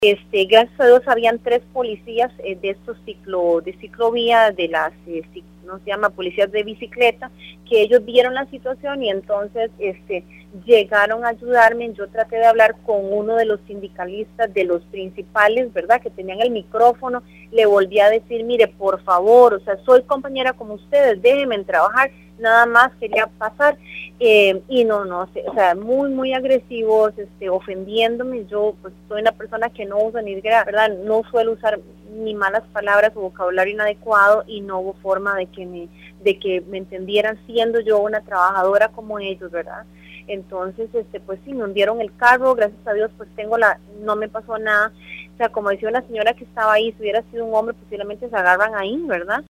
Gracias a Dios habían 3 policías de estos ciclovía, de las, ¿no se llama? Policías de bicicleta, que ellos vieron la situación y entonces llegaron a ayudarme. Yo traté de hablar con uno de los sindicalistas, de los principales, ¿verdad?, que tenían el micrófono. Le volví a decir, mire, por favor, o sea, soy compañera como ustedes, déjenme trabajar, nada más quería pasar. Y no sé, o sea, muy agresivos, ofendiéndome. Yo pues soy una persona que no uso ni siquiera, ¿verdad?, no suelo usar ni malas palabras o vocabulario inadecuado, y no hubo forma de que me entendieran, siendo yo una trabajadora como ellos, ¿verdad? Entonces, pues sí, me hundieron el carro. Gracias a Dios, pues no me pasó nada. O sea, como decía una señora que estaba ahí, si hubiera sido un hombre, posiblemente se agarran ahí, ¿verdad?